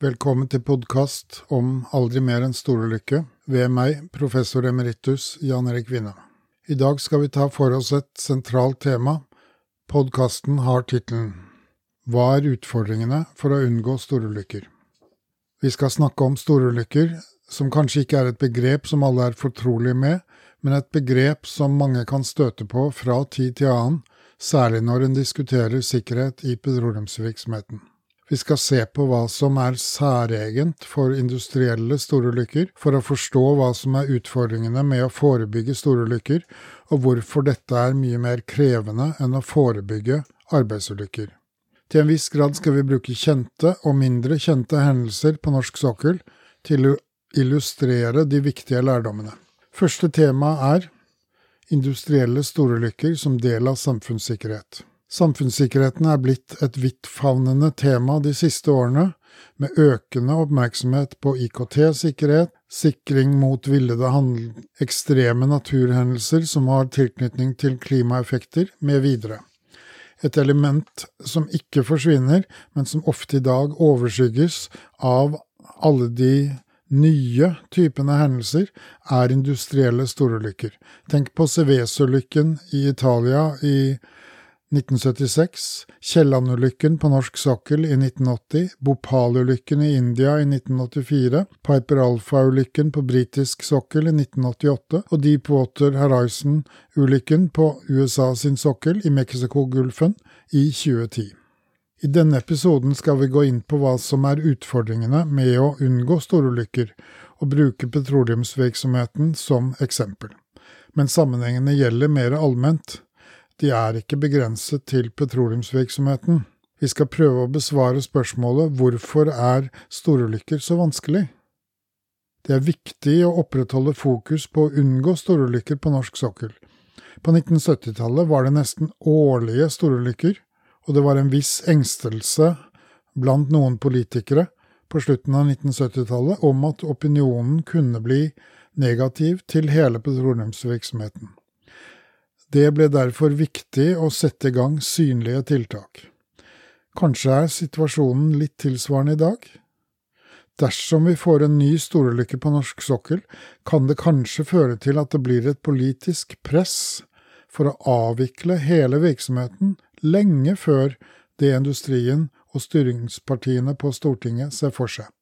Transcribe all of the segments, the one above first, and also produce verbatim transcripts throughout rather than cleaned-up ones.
Velkommen til podcast om Aldri mer en storulykke, ved meg, professor emeritus Jan Erik Vinne. I dag skal vi ta for oss et sentralt tema. Podcasten har titelen «Hva er utfordringene for å unngå storulykker?» Vi skal snakke om storulykker, som kanskje ikke er et begrep som alle er fortrolige med, men et begrep som mange kan støte på fra tid til annen, særlig når en diskuterer sikkerhet i petroleumsvirksomheten. Vi skal se på hva som er særegent for industrielle storulykker, for å forstå hva som er utfordringene med å forebygge storulykker, og hvorfor dette er mye mer krevende enn å forebygge arbeidsulykker. Til en viss grad skal vi bruke kjente og mindre kjente hendelser på norsk sokkel til å illustrere de viktige lærdommene. Første tema er industrielle storulykker som del av samfunnssikkerhet. Samfunnssikkerheten er blitt et vidtfavnende tema de siste årene, med økende oppmerksomhet på I K T-sikkerhet, sikring mot villede handel, ekstreme naturhendelser som har tilknytning til klimaeffekter, med videre. Et element som ikke forsvinner, men som ofte i dag overskygges av alle de nye typene hendelser, er industrielle storulykker. Tenk på Seveso-ulykken i Italia i nitten syttiseks, Kielland-ulykken på norsk sokkel i nitten åtti, Bhopal-ulykken i India i nitten åttifire, Piper Alpha-ulykken på britisk sokkel i nitten åttiåtte og Deepwater Horizon-ulykken på U S A sin sokkel i Mexiko-gulfen i tjue ti. I denne episoden skal vi gå inn på hva som er utfordringene med å unngå storulykker og bruke petroleumsvirksomheten som eksempel. Men sammenhengene gjelder mer allment. De er ikke begrenset til petroleumsvirksomheten. Vi skal prøve å besvare spørsmålet hvorfor er storulykker så vanskelig? Det er viktig å opprettholde fokus på å unngå storulykker på norsk sokkel. På nitten syttitallet var det nesten årlige storulykker, og det var en viss engstelse blant noen politikere på slutten av nitten syttitallet om at opinionen kunne bli negativ til hele petroleumsvirksomheten. Det ble derfor viktig å sette i gang synlige tiltak. Kanskje er situasjonen litt tilsvarende i dag? Dersom vi får en ny storulykke på norsk sokkel, kan det kanskje føre til at det blir et politisk press for å avvikle hele virksomheten lenge før det industrien og styringspartiene på Stortinget ser for seg.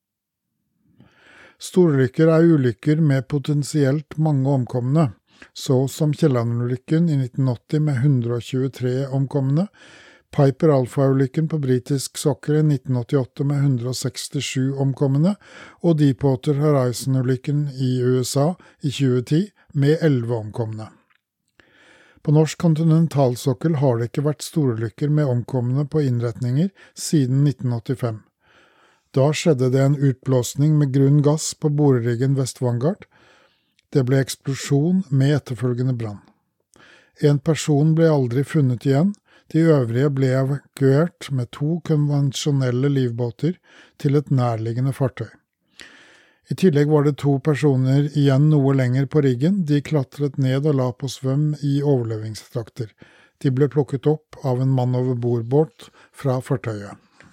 Storulykker er ulykker med potensielt mange omkomne, så som Kielland-ulykken i nitten åtti med hundre og tjuetre omkomne, Piper Alpha-ulykken på britisk sokkel i nitten åttiåtte med hundre og sekstisju omkomne, og Deepwater Horizon-ulykken i U S A i tjue ti med elleve omkomne. På norsk kontinentalsokkel har det ikke vært storulykker med omkomne på innretninger siden nitten åttifem. Da skjedde det en utblåsning med grunn gass på boreriggen West Vanguard. Det ble eksplosjon med etterfølgende brann. En person ble aldri funnet igjen, de øvrige ble evakuert med to konvensjonelle livbåter til et nærliggende fartøy. I tillegg var det to personer igjen noe lenger på riggen, de klatret ned og la på svøm i overlevingstrakter. De ble plukket opp av en mann over bordbåt fra fartøyet.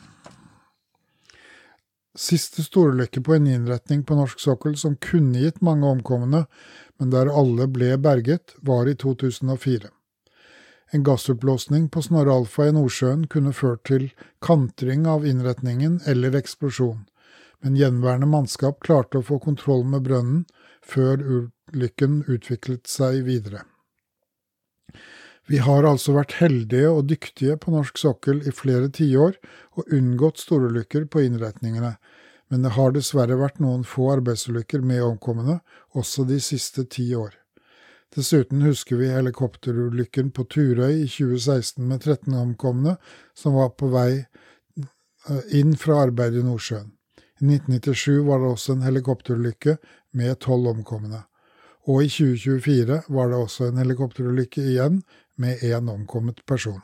Siste storulykke på en innretning på norsk sokkel som kunne gitt mange omkomne, men der alle ble berget, var i to tusen og fire. En gassutblåsning på Snorre Alfa i Nordsjøen kunne ført til kantring av innretningen eller eksplosjon, men gjenværende mannskap klarte å få kontroll med brønnen før ulykken utviklet seg videre. Vi har altså vært heldige og dyktige på norsk sokkel i flere tiår og unngått storulykker på innretningene, men det har dessverre vært noen få arbeidsulykker med omkomne, også de siste ti år. Dessuten husker vi helikopterulykken på Turøy i tjue seksten med tretten omkomne, som var på vei inn fra arbeid i Nordsjøen. I nitten nittisju var det også en helikopterulykke med tolv omkomne. Og i tjue tjuefire var det også en helikopterulykke igjen med en omkommet person.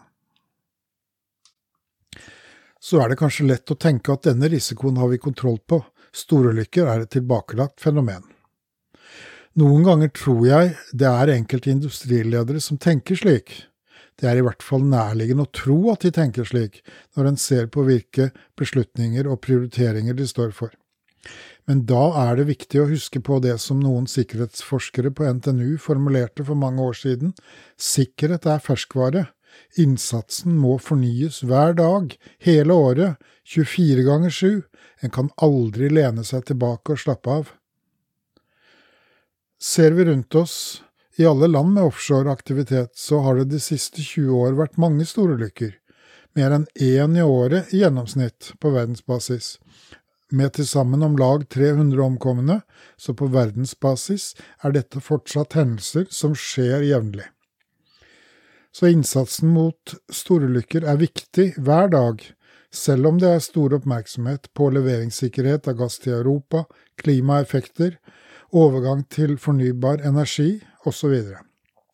Så er det kanskje lett å tenke at denne risikoen har vi kontroll på. Storulykker er et tilbakelagt fenomen. Noen ganger tror jeg det er enkelte industriledere som tenker slik. Det er i hvert fall nærliggende å tro at de tenker slik, når en ser på hvilke beslutninger og prioriteringer de står for. Men da er det viktig å huske på det som noen sikkerhetsforskere på N T N U formulerte for mange år siden. Sikkerhet er ferskvare. Innsatsen må fornyes hver dag, hele året, tjuefire ganger sju. En kan aldri lene seg tilbake og slappe av. Ser vi rundt oss, i alle land med offshore-aktivitet, så har det de siste tjue år vært mange storulykker. Mer enn én i året i gjennomsnitt på verdensbasis. Med til sammen om lag tre hundre omkomne, så på verdensbasis er dette fortsatt hendelser som skjer jevnlig. Så innsatsen mot storulykker er viktig hver dag, selv om det er stor oppmerksomhet på leveringssikkerhet av gass til Europa, klimaeffekter, overgang til fornybar energi og så videre.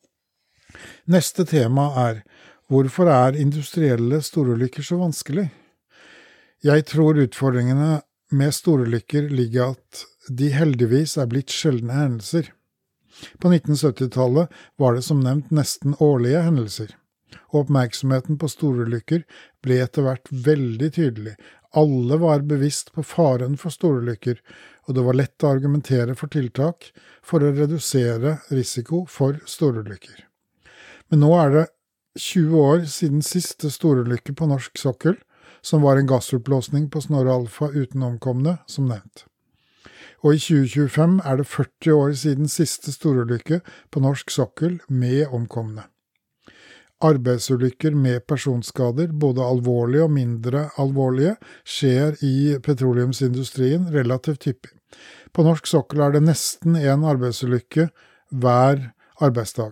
Neste tema er: hvorfor er industrielle storulykker så vanskelig? Jeg tror utfordringene med storulykker ligger at de heldigvis er blitt sjeldne hendelser. På nitten syttitallet var det som nevnt nesten årlige hendelser, og oppmerksomheten på storulykker ble etter hvert veldig tydelig. Alle var bevisst på faren for storulykker, og det var lett å argumentere for tiltak for å redusere risiko for storulykker. Men nå er det tjue år siden siste storulykke på norsk sokkel, som var en gassoppblåsning på Snorre Alfa uten omkomne, som nevnt. Og i tjue tjuefem er det førti år siden siste storulykke på norsk sokkel med omkomne. Arbeidsulykker med personskader, både alvorlige og mindre alvorlige, skjer i petroleumsindustrien relativt hyppig. På norsk sokkel er det nesten en arbeidsulykke hver arbeidsdag.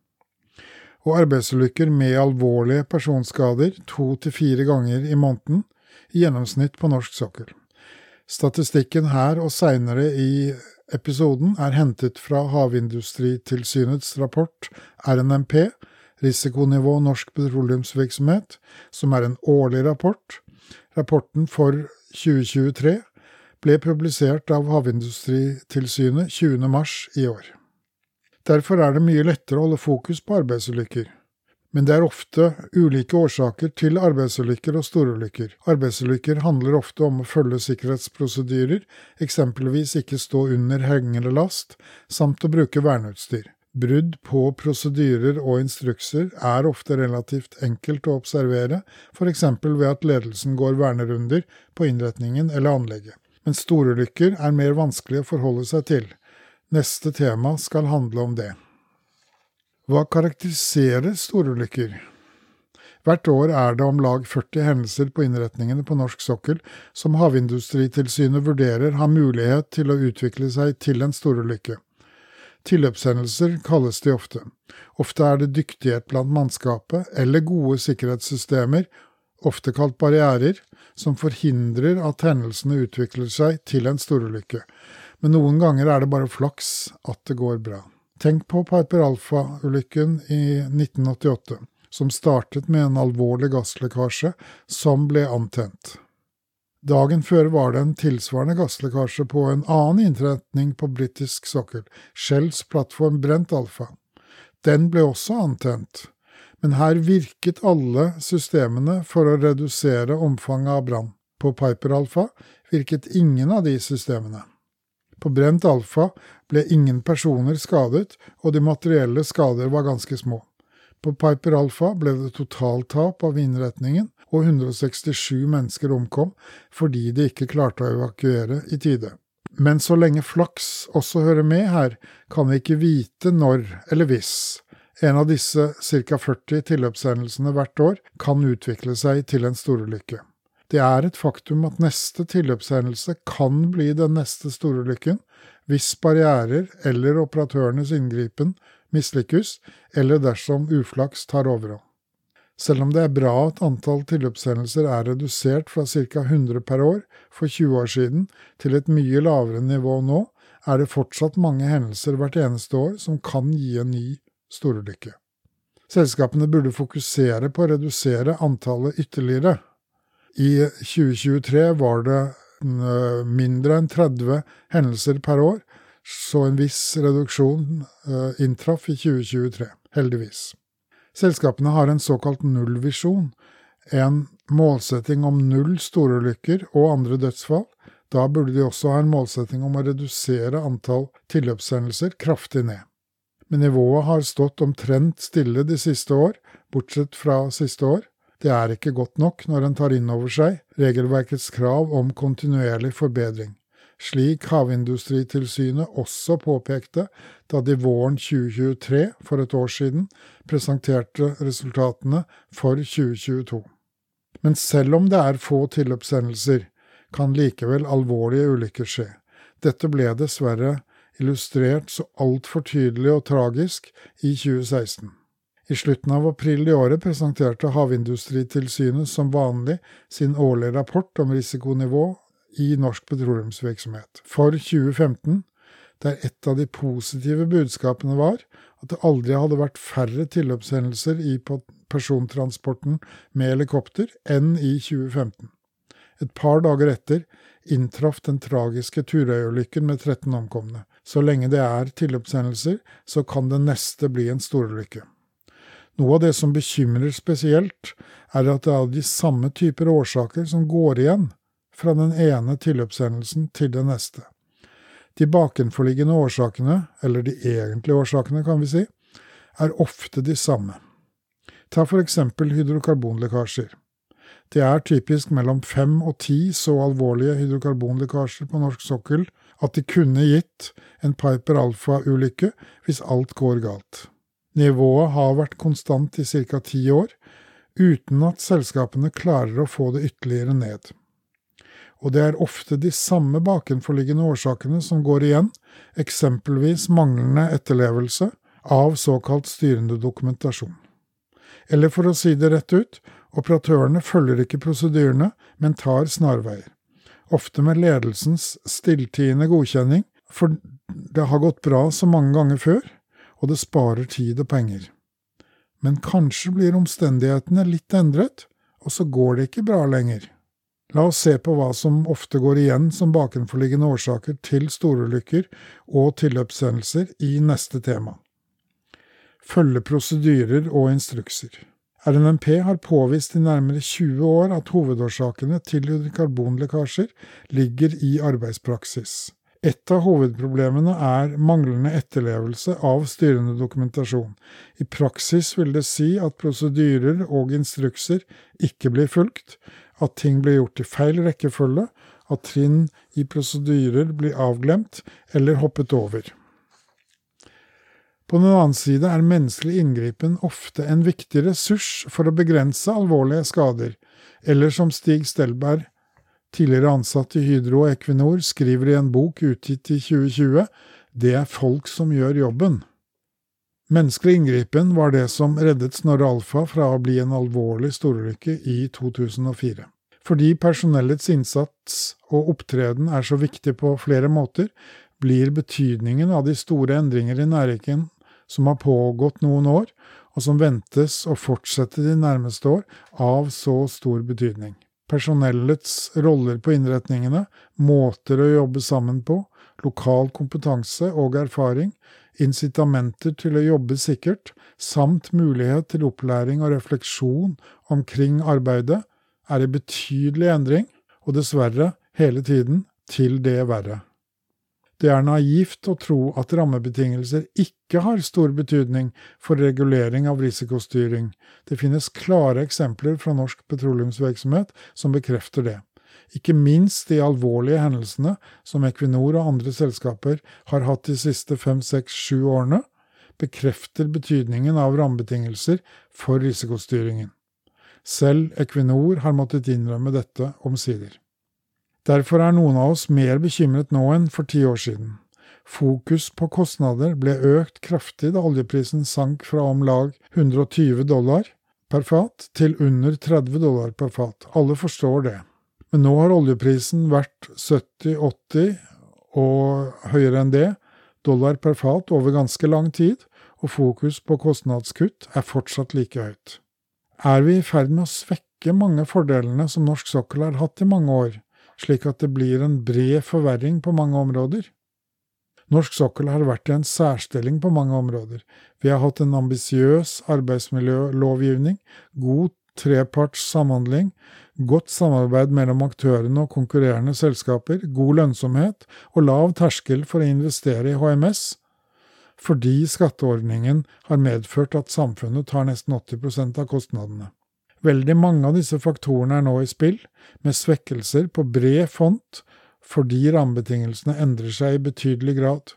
Og arbeidsulykker med alvorlige personskader to til fire ganger i måneden, i gjennomsnitt på norsk sokkel. Statistikken her og senere i episoden er hentet fra Havindustritilsynets rapport R N M P, Risikonivå norsk petroleumsvirksomhet, som er en årlig rapport. Rapporten for tjue tjuetre ble publisert av Havindustritilsynet tjuende mars i år. Derfor er det mye lettere å holde fokus på arbeidsulykker. Men det er ofte ulike årsaker til arbeidsulykker og storulykker. Arbeidsulykker handler ofte om å følge sikkerhetsprosedyrer, eksempelvis ikke stå under hengende last, samt å bruke verneutstyr. Brudd på prosedyrer og instrukser er ofte relativt enkelt å observere, for eksempel ved at ledelsen går vernerunder på innretningen eller anlegget. Men storulykker er mer vanskelig å forholde seg til. Neste tema skal handle om det. Hva karakteriserer storulykker? Hvert år er det om lag førti hendelser på innretningene på norsk sokkel som Havindustritilsynet vurderer har mulighet til å utvikle seg til en storulykke. Tilløpshendelser kalles de ofte. Ofte er det dyktighet blant mannskapet eller gode sikkerhetssystemer, ofte kalt barrierer, som forhindrer at hendelsene utvikler seg til en storulykke. Men noen ganger er det bare flaks at det går bra. Tenk på Piper Alpha-ulykken i nitten åttiåtte, som startet med en alvorlig gasslekkasje som ble antent. Dagen før var det en tilsvarende gasslekkasje på en annen innretning på britisk sokkel, Shells plattform Brent Alpha. Den ble også antent, men her virket alle systemene for å redusere omfanget av brann. På Piper Alpha virket ingen av de systemene. På Brent Alpha ble ingen personer skadet, og de materielle skader var ganske små. På Piper Alpha ble det totaltap av innretningen, og hundre og sekstisju mennesker omkom fordi de ikke klarte å evakuere i tide. Men så lenge flaks også hører med her, kan vi ikke vite når eller hvis en av disse ca førti tilløpshendelsene hvert år kan utvikle seg til en storulykke. Det er et faktum at neste tilløpshendelse kan bli den neste storulykken hvis barrierer eller operatørenes inngripen mislykkes, eller dersom uflaks tar overhånd. Selv om det er bra at antall tilløpshendelser er redusert fra ca hundre per år for tjue år siden til et mye lavere nivå nå, er det fortsatt mange hendelser hvert eneste år som kan gi en ny storulykke. Selskapene burde fokusere på å redusere antallet ytterligere. I tjue tjuetre var det mindre enn tretti hendelser per år, så en viss reduksjon inntraff i tjue tjuetre, heldigvis. Selskapene har en såkalt nullvisjon, en målsetting om null storulykker og andre dødsfall. Da burde de også ha en målsetting om å redusere antall tilløpshendelser kraftig ned. Men nivået har stått omtrent stille de siste år, bortsett fra siste år. Det er ikke godt nok når en tar inn over seg regelverkets krav om kontinuerlig forbedring, slik Havindustritilsynet også påpekte da de våren tjue tjuetre, for et år siden, presenterte resultatene for tjue tjueto. Men selv om det er få tilløpshendelser, kan likevel alvorlige ulykker skje. Dette ble dessverre illustrert så alt for tydelig og tragisk i tjue seksten. I slutten av april i året presenterte Havindustritilsynet som vanlig sin årlige rapport om risikonivå i norsk petroleumsvirksomhet. For tjue femten, der et av de positive budskapene var at det aldri hadde vært færre tilløpshendelser i persontransporten med helikopter enn i tjue femten. Et par dager etter inntraff den tragiske Turøy-ulykken med tretten omkomne. Så lenge det er tilløpshendelser, så kan det neste bli en storulykke. Noe av det som bekymrer spesielt, er at det er de samme typer årsaker som går igjen fra den ene tilløpshendelsen til den neste. De bakenforliggende årsakene, eller de egentlige årsakene kan vi si, er ofte de samme. Ta for eksempel hydrokarbonlekkasjer. Det er typisk mellom fem og ti så alvorlige hydrokarbonlekkasjer på norsk sokkel at de kunne gitt en Piper Alpha-ulykke hvis alt går galt. Nivået har vært konstant i cirka ti år, uten at selskapene klarer å få det ytterligere ned. Og det er ofte de samme bakenforliggende årsakene som går igjen, eksempelvis manglende etterlevelse av såkalt styrende dokumentasjon. Eller for å si det rett ut, operatørene følger ikke prosedyrene, men tar snarveier. Ofte med ledelsens stilltiende godkjenning, for det har gått bra så mange ganger før, og det sparer tid og penger. Men kanskje blir omstendighetene litt endret, og så går det ikke bra lenger. La oss se på hva som ofte går igjen som bakenforliggende årsaker til storulykker og tilløpshendelser i neste tema. Følge prosedyrer og instrukser. R N M P har påvist i nærmere tjue år at hovedårsakene til hydrokarbonlekkasjer ligger i arbeidspraksis. Et av hovedproblemene er manglende etterlevelse av styrende dokumentasjon. I praksis vil det si at prosedyrer og instrukser ikke blir fulgt, at ting blir gjort i feil rekkefølge, at trinn i prosedyrer blir avglemt eller hoppet over. På den annen side er menneskelig inngripen ofte en viktig ressurs for å begrense alvorlige skader, eller som Stig Stelberg, tidligere ansatt i Hydro og Equinor, skriver i en bok utgitt i tjue tjue, det er folk som gjør jobben. Menneskelig inngripen var det som reddet Snorre Alfa fra å bli en alvorlig storulykke i to tusen og fire. Fordi personellets innsats og opptreden er så viktig på flere måter, blir betydningen av de store endringer i næringen som har pågått noen år, og som ventes å fortsette de nærmeste år, av så stor betydning. Personellets roller på innretningene, måter å jobbe sammen på, lokal kompetanse og erfaring, incitamenter til å jobbe sikkert, samt mulighet til opplæring og refleksjon omkring arbeidet, er i betydelig endring, og dessverre hele tiden til det verre. Det er naivt å tro at rammebetingelser ikke har stor betydning for regulering av risikostyring. Det finnes klare eksempler fra norsk petroleumsvirksomhet som bekrefter det. Ikke minst de alvorlige hendelsene som Equinor og andre selskaper har hatt de siste fem, seks, sju årene, bekrefter betydningen av rammebetingelser for risikostyringen. Selv Equinor har måttet innrømme dette omsider. Derfor er noen av oss mer bekymret nå enn for ti år siden. Fokus på kostnader ble økt kraftig da oljeprisen sank fra om lag hundre og tyve dollar per fat til under tretti dollar per fat. Alle forstår det. Men nå har oljeprisen vært sytti åtti og høyere enn det dollar per fat over ganske lang tid, og fokus på kostnadskutt er fortsatt like høyt. Er vi i ferd med å svekke mange fordelene som norsk sokkel har hatt i mange år, slik at det blir en bred forverring på mange områder? Norsk sokkel har vært i en særstilling på mange områder. Vi har hatt en ambisiøs arbeidsmiljølovgivning, god treparts samhandling, godt samarbeid mellom aktørene og konkurrerende selskaper, god lønnsomhet og lav terskel for å investere i H M S, fordi skatteordningen har medført at samfunnet tar nesten åtti prosent av kostnadene. Veldig mange av disse faktorene er nå i spill, med svekkelser på bred font, fordi rammebetingelsene endrer seg i betydelig grad.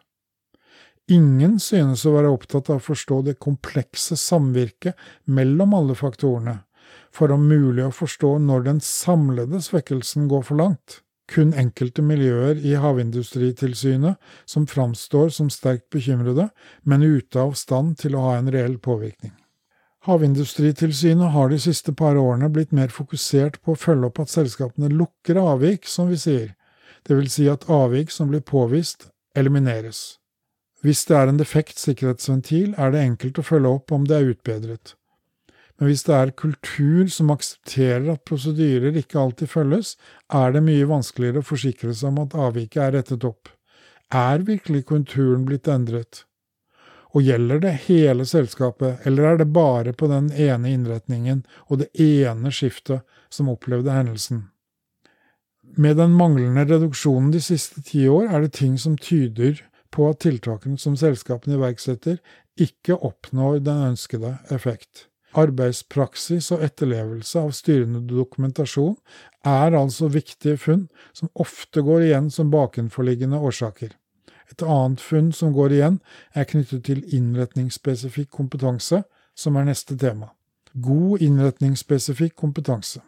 Ingen synes å være opptatt av å forstå det komplekse samvirket mellom alle faktorene, for om mulig å forstå når den samlede svekkelsen går for langt. Kun enkelte miljøer i Havindustritilsynet som framstår som sterkt bekymrede, men ute av stand til å ha en reell påvirkning. Havindustritilsynet har de siste par årene blitt mer fokusert på å følge opp at selskapene lukker avvik, som vi sier. Det vil si at avvik som blir påvist, elimineres. Hvis det er en defekt sikkerhetsventil, er det enkelt å følge opp om det er utbedret. Men hvis det er kultur som aksepterer at prosedyrer ikke alltid følges, er det mye vanskeligere å forsikre seg om at avviket er rettet opp. Er virkelig kulturen blitt endret? Og gjelder det hele selskapet, eller er det bare på den ene innretningen og det ene skiftet som opplevde hendelsen? Med den manglende reduksjonen de siste ti år er det ting som tyder på at tiltakene som selskapene iverksetter ikke oppnår den ønskede effekt. Arbeidspraksis og etterlevelse av styrende dokumentasjon er altså viktige funn som ofte går igjen som bakenforliggende årsaker. Et annet funn som går igjen er knyttet til innretningsspesifikk kompetanse, som er neste tema. God innretningsspesifikk kompetanse.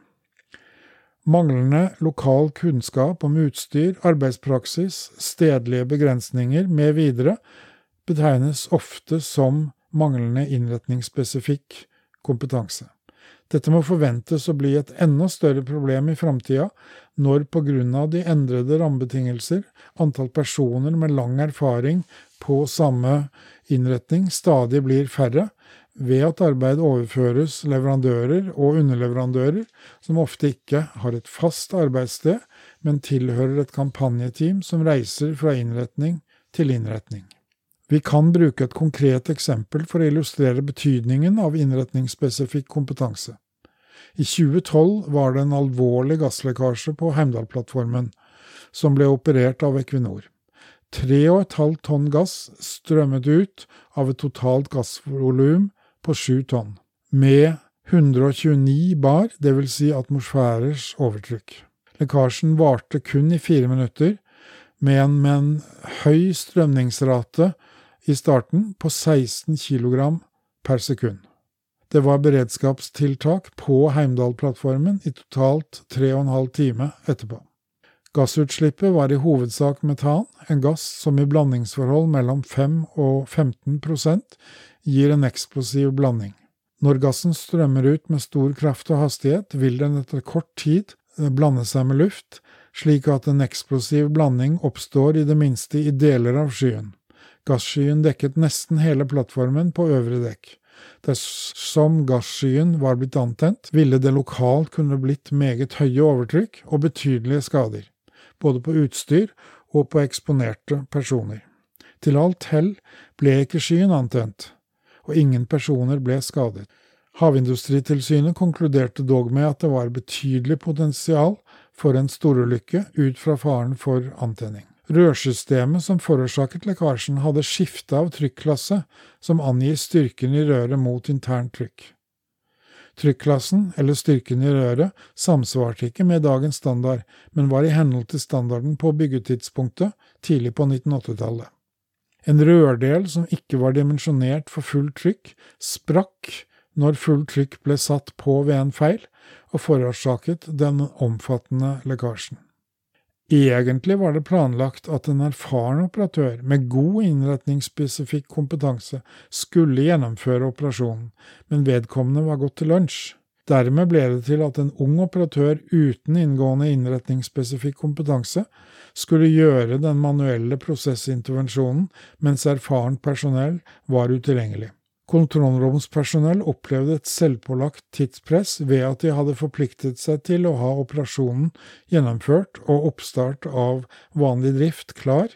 Manglende lokal kunnskap om utstyr, arbeidspraksis, stedlige begrensninger med videre betegnes ofte som manglende innretningsspesifikk kompetanse. Dette må forventes å bli et enda større problem i fremtiden, når på grunn av de endrede rammebetingelser, antall personer med lang erfaring på samme innretning stadig blir færre, ved at arbeid overføres leverandører og underleverandører, som ofte ikke har et fast arbeidssted, men tilhører et kampanjeteam som reiser fra innretning til innretning. Vi kan bruke et konkret eksempel for å illustrere betydningen av innretningsspesifikk kompetanse. I tjue tolv var det en alvorlig gasslekkasje på Heimdal-plattformen, som ble operert av Equinor. Tre og et halvt tonn gass strømmet ut av et totalt gassvolum på sju tonn, med hundre og tjueni bar, det vil si atmosfærers overtrykk. Lekkasjen varte kun i fire minutter, med en, med en høy strømningsrate i starten på seksten kilogram per sekund. Det var beredskapstiltak på Heimdal-plattformen i totalt tre og en halv time etterpå. Gassutslippet var i hovedsak metan, en gass som i blandingsforhold mellom fem og femten prosent gir en eksplosiv blanding. Når gassen strømmer ut med stor kraft og hastighet, vil den etter kort tid blande seg med luft, slik at en eksplosiv blanding oppstår i det minste i deler av skyen. Gasskyen dekket nesten hele plattformen på øvre dekk. Dersom gasskyen var blitt antent, ville det lokalt kunne blitt meget høye overtrykk og betydelige skader, både på utstyr og på eksponerte personer. Til alt hell ble ikke skyen antent, og ingen personer ble skadet. Havindustritilsynet konkluderte dog med at det var betydelig potensial for en storulykke ut fra faren for antenning. Rørsystemet som forårsaket lekkasjen hadde skifte av trykklasse som angir styrken i røret mot internt trykk. Trykklassen, eller styrken i røret, samsvarte ikke med dagens standard, men var i henhold til standarden på byggetidspunktet tidlig på nitten åtti-tallet. En rørdel som ikke var dimensjonert for fullt trykk, sprakk når fullt trykk ble satt på ved en feil, og forårsaket den omfattende lekkasjen. Egentlig var det planlagt at en erfaren operatør med god innretningsspesifikk kompetanse skulle gjennomføre operasjonen, men vedkommende var gått til lunsj. Dermed ble det til at en ung operatør uten inngående innretningsspesifikk kompetanse skulle gjøre den manuelle prosessintervensjonen, mens erfaren personell var utilgjengelig. Kontrollromspersonell opplevde et selvpålagt tidspress ved at de hadde forpliktet seg til å ha operasjonen gjennomført og oppstart av vanlig drift klar,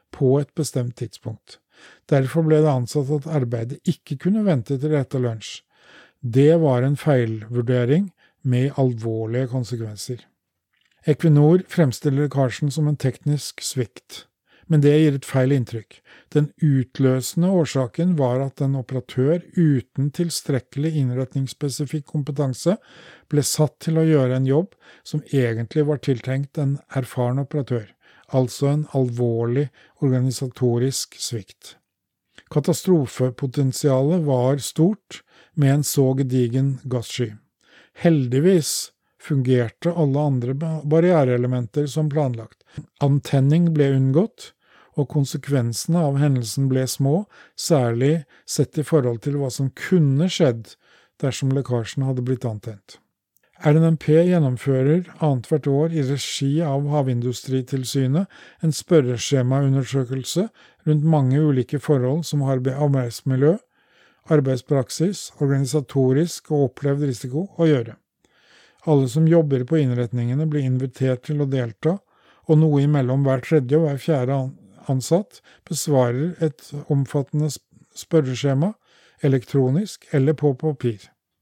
på et bestemt tidspunkt. Derfor ble det ansatt at arbeidet ikke kunne vente til etter lunsj. Det var en feilvurdering med alvorlige konsekvenser. Equinor fremstiller lekkasjen som en teknisk svikt, men det gir et feil inntrykk. Den utløsende årsaken var at en operatør uten tilstrekkelig innretningsspesifikk kompetanse ble satt til å gjøre en jobb som egentlig var tiltenkt en erfaren operatør, altså en alvorlig organisatorisk svikt. Katastrofepotensialet var stort med en så gedigen gassky. Heldigvis fungerte alle andre barriereelementer som planlagt. Antenning ble unngått, og konsekvensene av hendelsen ble små, særlig sett i forhold til hva som kunne skjedd dersom lekkasjen hadde blitt antent. R N M P gjennomfører annet hvert år i regi av Havindustritilsynet en spørreskjemaundersøkelse rundt mange ulike forhold som har med arbeidsmiljø, arbeidspraksis, organisatorisk og opplevd risiko å gjøre. Alle som jobber på innretningene blir invitert til å delta, og noe imellom hver tredje og hver fjerde ansatt besvarer et omfattende spørreskjema, elektronisk eller på papir.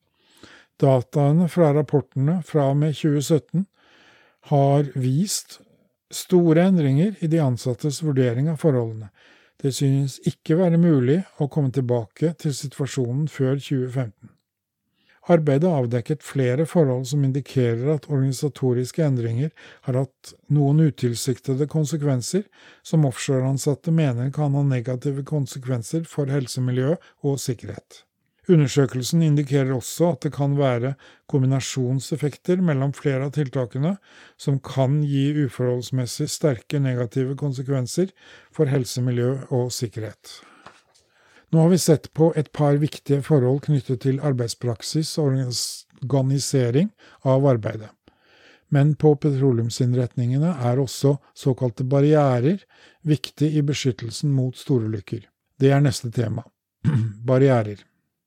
Dataene fra rapportene fra og med tjue sytten har vist store endringer i de ansattes vurdering av forholdene. Det synes ikke være mulig å komme tilbake til situasjonen før tjue femten. Arbeidet avdekket flere forhold som indikerer at organisatoriske endringer har hatt noen utilsiktede konsekvenser som offshoreansatte mener kan ha negative konsekvenser for helsemiljø og sikkerhet. Undersøkelsen indikerer også at det kan være kombinasjonseffekter mellom flere av tiltakene som kan gi uforholdsmessig sterke negative konsekvenser for helsemiljø og sikkerhet. Nå har vi sett på et par viktige forhold knyttet til arbeidspraksis og organisering av arbeidet. Men på petroleumsinnretningene er også såkalte barrierer viktig i beskyttelsen mot storulykker. Det er neste tema. Barrierer.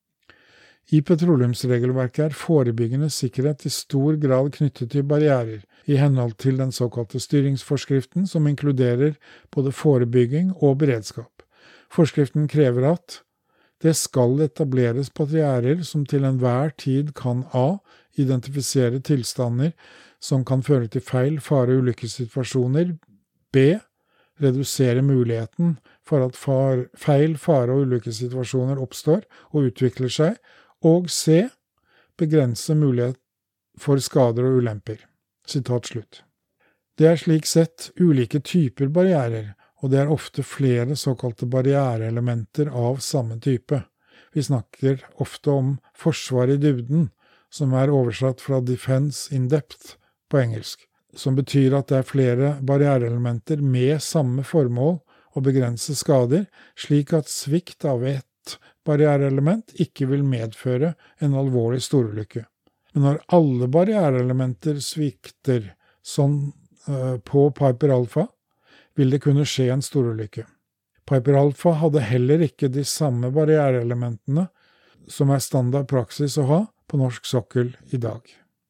I petroleumsregelverket er forebyggende sikkerhet i stor grad knyttet til barrierer, i henhold til den såkalte styringsforskriften som inkluderer både forebygging og beredskap. Forskriften krever at det skal etableres barrierer som til enhver tid kan a. identifisere tilstander som kan føre til feil, fare- og ulykkessituasjoner, b. redusere muligheten for at far, feil, fare- og ulykkessituasjoner oppstår og utvikler seg, og c. begrense mulighet for skader og ulemper. Sitat slutt. Det er slik sett ulike typer barrierer, og det er ofte flere såkalte barriereelementer av samme type. Vi snakker ofte om forsvar i dybden, som er oversatt fra defense in depth på engelsk, som betyr at det er flere barriereelementer med samme formål å begrense skader, slik at svikt av ett barriereelement ikke vil medføre en alvorlig storulykke. Men når alle barriereelementer svikter sånn uh, på Piper Alpha, vil det kunne skje en storulykke. Piper Alpha hadde heller ikke de samme barriereelementene som er standard praksis å ha på norsk sokkel i dag.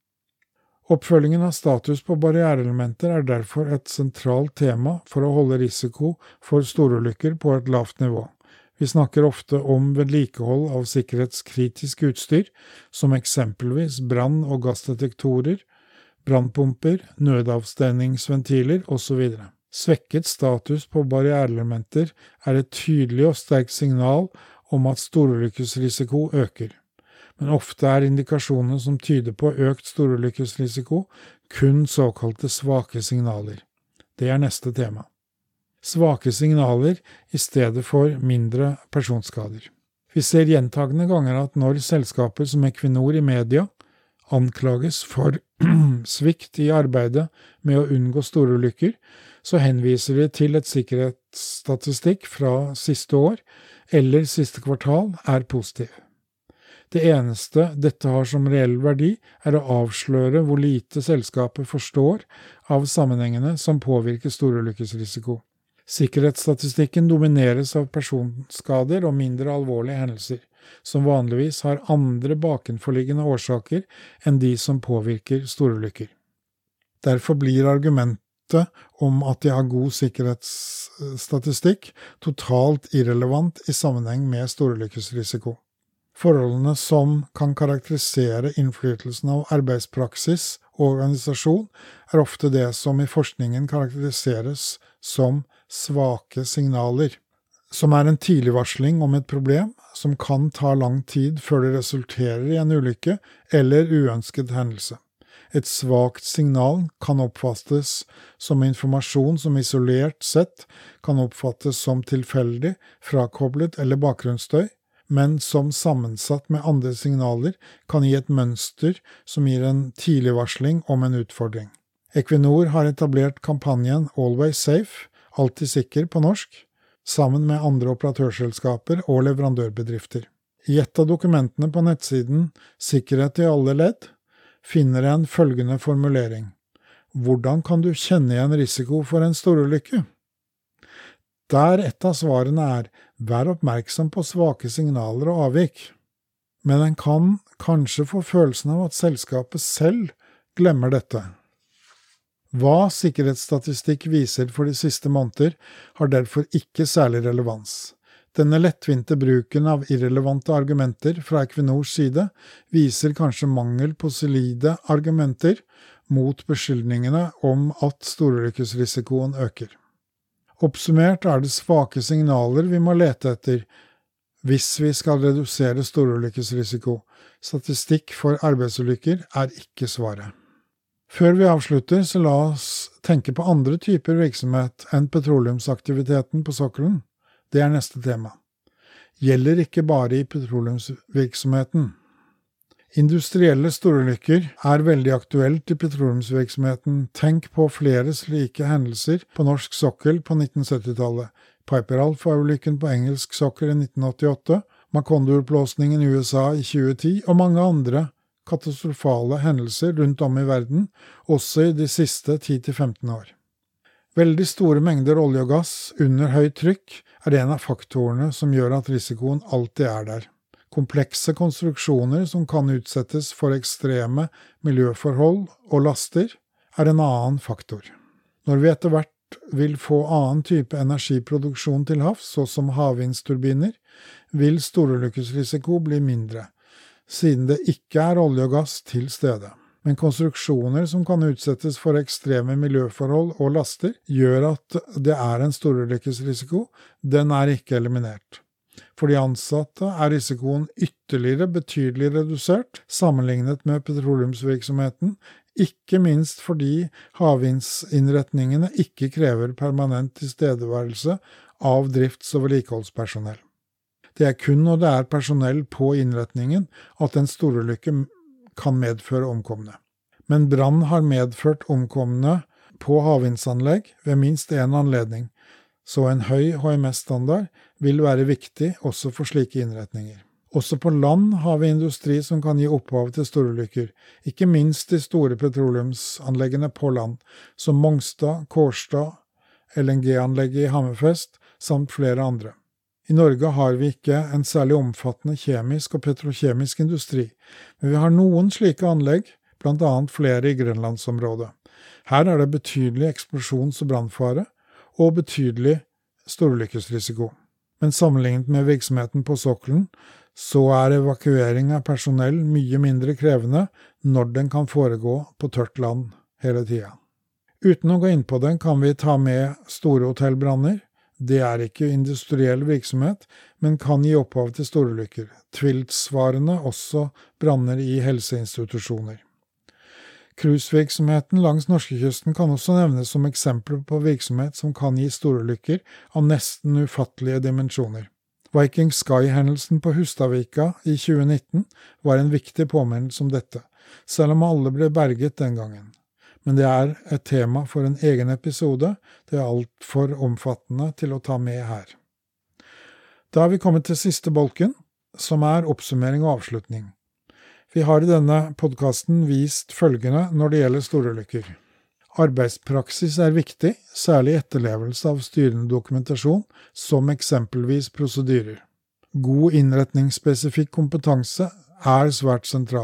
Oppfølgingen av status på barriereelementer er derfor et sentralt tema for å holde risiko for storulykker på et lavt nivå. Vi snakker ofte om vedlikehold av sikkerhetskritisk utstyr, som eksempelvis brann- og gassdetektorer, brannpumper, nødavstenningsventiler og så videre. Svekket status på barriereelementer er et tydelig og sterkt signal om at storulykkesrisiko øker. Men ofte er indikasjonene som tyder på økt storulykkesrisiko kun såkalte svake signaler. Det er neste tema. Svake signaler i stedet for mindre personskader. Vi ser gjentagende ganger at når selskaper som Equinor i media anklages for svikt i arbeidet med å unngå storulykker, så henviser de til et sikkerhetsstatistikk fra siste år, eller siste kvartal, er positiv. Det eneste dette har som reell verdi, er å avsløre hvor lite selskapet forstår av sammenhengene som påvirker storulykkesrisiko. Sikkerhetsstatistikken domineres av personskader og mindre alvorlige hendelser, som vanligvis har andre bakenforliggende årsaker enn de som påvirker storulykker. Derfor blir argumentet argumentet om at de har god sikkerhetsstatistikk totalt irrelevant i sammenheng med storulykkesrisiko. Forholdene som kan karakterisere innflytelsen av arbeidspraksis og organisasjon er ofte det som i forskningen karakteriseres som svake signaler, som er en tidligvarsling om et problem som kan ta lang tid før det resulterer i en ulykke eller uønsket hendelse. Et svakt signal kan oppfattes som informasjon som isolert sett kan oppfattes som tilfeldig, frakoblet eller bakgrunnsstøy, men som sammensatt med andre signaler kan gi et mønster som gir en tidligvarsling om en utfordring. Equinor har etablert kampanjen Always Safe, alltid sikker på norsk, sammen med andre operatørselskaper og leverandørbedrifter. I et av dokumentene på nettsiden Sikkerhet i alle ledd finner en følgende formulering: Hvordan kan du kjenne igjen risiko for en storulykke? Der et av svarene er: vær oppmerksom på svake signaler og avvik. Men en kan kanskje få følelsen av at selskapet selv glemmer dette. Hva sikkerhetsstatistikk viser for de siste måneder har derfor ikke særlig relevans. Denne lettvinte bruken av irrelevante argumenter fra Equinors side viser kanskje mangel på solide argumenter mot beskyldningene om at storulykkesrisikoen øker. Oppsummert er det svake signaler vi må lete etter hvis vi skal redusere storulykkesrisiko. Statistikk for arbeidsulykker er ikke svaret. Før vi avslutter, så la oss tenke på andre typer virksomhet enn petroleumsaktiviteten på sokkelen. Det er neste tema. Gjelder ikke bare i petroleumsvirksomheten. Industrielle storulykker er veldig aktuelt i petroleumsvirksomheten. Tenk på flere slike hendelser på norsk sokkel på nitten syttitallet. Piper Alpha-ulykken på engelsk sokkel i nitten åttiåtte, Macondo-utblåsningen i U S A i tjue ti og mange andre katastrofale hendelser rundt om i verden, også i de siste ti til femten år. Veldig store mengder olje og gass under høyt trykk er en av faktorene som gjør at risikoen alltid er der. Komplekse konstruksjoner som kan utsettes for ekstreme miljøforhold og laster er en annen faktor. Når vi etter hvert vil få annen type energiproduksjon til havs, såsom havvindsturbiner, vil storulykkesrisiko bli mindre, siden det ikke er olje og gass til stede. Men konstruksjoner som kan utsettes for ekstreme miljøforhold og laster, gjør at det er en storulykkesrisiko. Den er ikke eliminert. For de ansatte er risikoen ytterligere betydelig redusert sammenlignet med petroleumsvirksomheten, ikke minst fordi havvindsinnretningene ikke krever permanent tilstedeværelse av drifts- og vedlikeholdspersonell. Det er kun når det er personell på innretningen at en storulykke kan medføre omkomne. Men brann har medført omkomne på havvindsanlegg ved minst en anledning, så en høy H M S-standard vil være viktig også for slike innretninger. Også på land har vi industri som kan gi opphav til storulykker, ikke minst de store petroleumsanleggene på land, som Mongstad, Kårstad, L N G-anlegget i Hammerfest, samt flere andre. I Norge har vi ikke en særlig omfattende kjemisk og petrokjemisk industri, men vi har noen slike anlegg, blant annet flere i Grønlandsområdet. Her er det betydelig eksplosjons- og brannfare og betydelig storulykkesrisiko. Men sammenlignet med virksomheten på sokkelen, så er evakuering av personell mye mindre krevende når den kan foregå på tørt land hele tiden. Uten å gå inn på den kan vi ta med store hotellbranner. Det er ikke industriell virksomhet, men kan gi opphav til storulykker. Tilsvarende også branner i helseinstitusjoner. Cruisevirksomheten langs norskekysten kan også nevnes som eksempler på virksomhet som kan gi storulykker av nesten ufattelige dimensjoner. Viking Sky-hendelsen på Hustadvika i tjue nitten var en viktig påminnelse om dette, selv om alle ble berget den gangen. Men det er et tema for en egen episode, det er alt for omfattende til å ta med her. Da har vi kommet til siste bolken, som er oppsummering og avslutning. Vi har i denne podcasten vist følgende når det gjelder storulykker. Arbeidspraksis er viktig, særlig etterlevelse av styrende dokumentasjon, som eksempelvis prosedyrer. God innretningsspesifikk kompetanse er svært sentralt.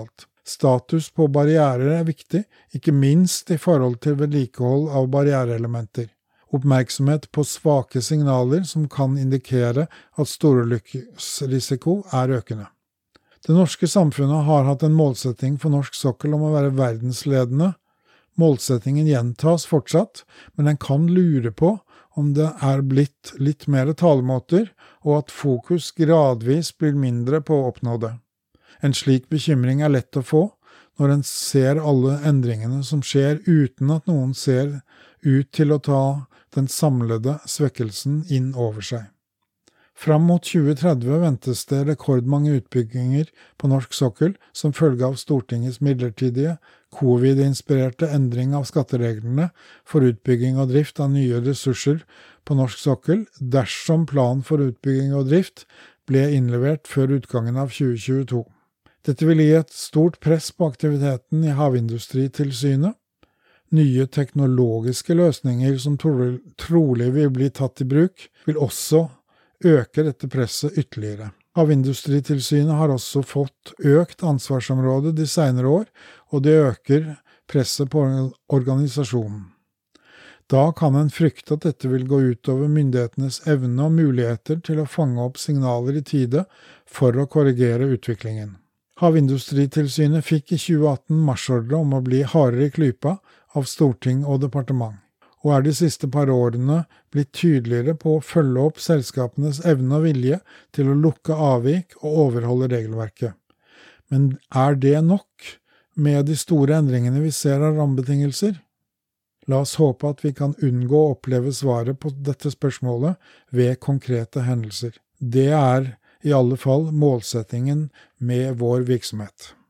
Status på barrierer er viktig, ikke minst i forhold til vedlikehold av barriereelementer. Oppmerksomhet på svake signaler som kan indikere at storulykkesrisiko er økende. Det norske samfunnet har hatt en målsetting for norsk sokkel om å være verdensledende. Målsettingen gjentas fortsatt, men en kan lure på om det er blitt litt mer talemåter, og at fokus gradvis blir mindre på å oppnå det. En slik bekymring er lett å få når en ser alle endringene som skjer uten at noen ser ut til å ta den samlede svekkelsen inn over seg. Fram mot tjue tretti ventes det rekordmange utbygginger på norsk sokkel som følge av Stortingets midlertidige, covid-inspirerte endring av skattereglene for utbygging og drift av nye ressurser på norsk sokkel, dersom plan for utbygging og drift ble innlevert før utgangen av tjue tjueto. Dette vil gi et stort press på aktiviteten i Havindustritilsynet. Nye teknologiske løsninger som trolig vil bli tatt i bruk, vil også øke dette presset ytterligere. Havindustritilsynet har også fått økt ansvarsområde de senere år, og det øker presset på organisasjonen. Da kan en frykte at dette vil gå ut over myndighetenes evne og muligheter til å fange opp signaler i tide for å korrigere utviklingen. Havindustritilsynet fikk i tjue atten marsjordre om å bli hardere i klypa av storting og departement, og er de siste par årene blitt tydeligere på å følge opp selskapenes evne og vilje til å lukke avvik og overholde regelverket. Men er det nok med de store endringene vi ser av rammebetingelser? La oss håpe at vi kan unngå å oppleve svaret på dette spørsmålet ved konkrete hendelser. Det er i alle fall målsettingen med vår virksomhet.